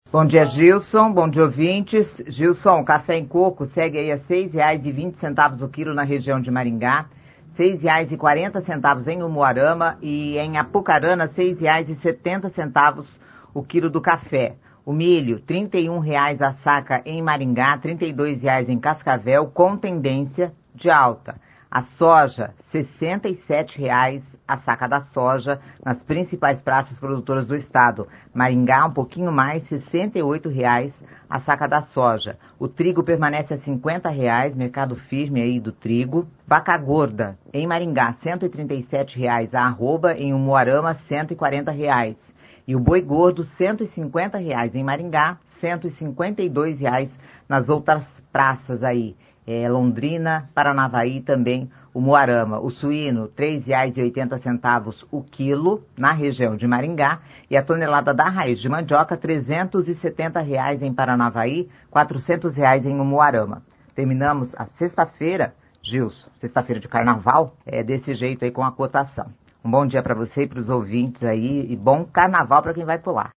Bom dia, Gilson. Bom dia, ouvintes. Gilson, café em coco segue aí a R$ 6,20 o quilo na região de Maringá, R$ 6,40 em Umuarama e em Apucarana, R$ 6,70 o quilo do café. O milho, R$ 31,00 a saca em Maringá, R$ 32,00 em Cascavel, com tendência de alta. A soja, R$ 67,00 a saca da soja nas principais praças produtoras do estado. Maringá, um pouquinho mais, R$ 68,00 a saca da soja. O trigo permanece a R$ 50,00, mercado firme aí do trigo. Vaca gorda, em Maringá, R$ 137,00 a arroba, em Umuarama, R$ 140,00. E o boi gordo, R$ 150,00 em Maringá, R$ 152,00 nas outras praças aí. Londrina, Paranavaí também, o Umuarama. O suíno, R$ 3,80 o quilo na região de Maringá. E a tonelada da raiz de mandioca, R$ 370,00 em Paranavaí, R$ 400,00 em Umuarama. Terminamos a sexta-feira, Gilson, sexta-feira de carnaval, desse jeito aí com a cotação. Um bom dia para você e para os ouvintes aí e bom carnaval para quem vai pular.